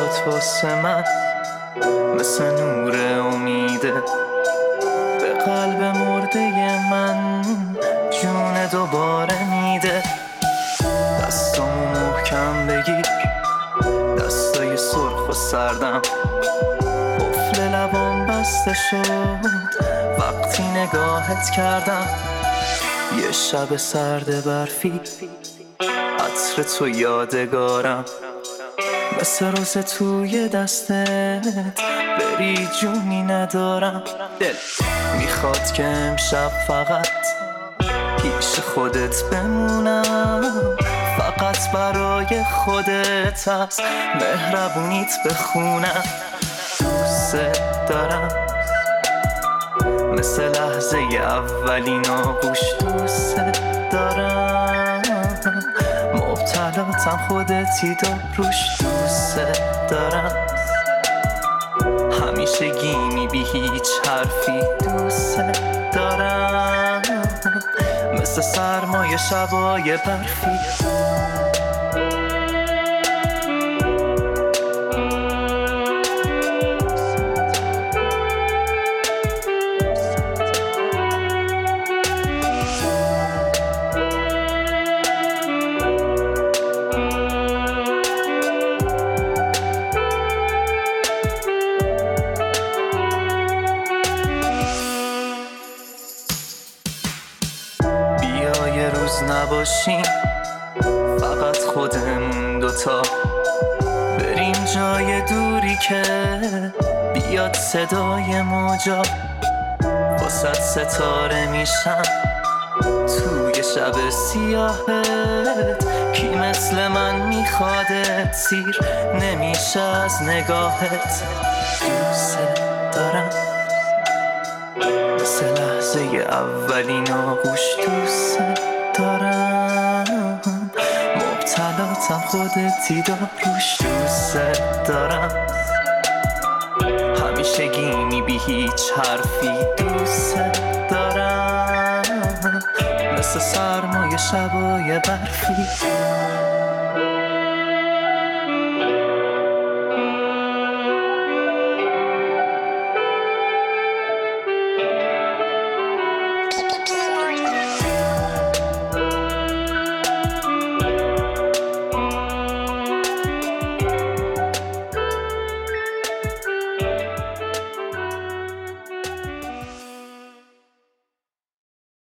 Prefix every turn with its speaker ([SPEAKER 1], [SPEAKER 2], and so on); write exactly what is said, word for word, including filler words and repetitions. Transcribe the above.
[SPEAKER 1] چشات واسه من مثل نور امیده، به قلب مرده من جون دوباره میده. دستامو محکم بگیر، دستای سرخ و سردم، قفل لبام بسته شد وقتی نگاهت کردم. یه شب سرد برفی، عطر تو یادگارم، مثل روز توی دستت بری جونی ندارم. دل میخواد که امشب فقط پیش خودت بمونم، فقط برای خودت از مهربونیت بخونم. دوست دارم مثل لحظه اولین آغوش، دوست دارم مبتلاتم خودتی داروش. دوست دارم همیشه گیمی بی هیچ حرفی، دوست دارم مثل سرمای شبای برفی. یه روز نباشیم فقط خودمون دوتا، بریم جای دوری که بیاد صدای موجا، واسه ستاره میشم توی شب سیاهت. کی مثل من میخوادت، سیر نمیشه از نگاهت. دوست دارم مثل لحظه اولین آغوش، دوست دارم مبتلاتم خودتی داروش. دوست دارم همیشه گیمی بی هیچ حرفی، دوست دارم مثل سرمای شبای برفی.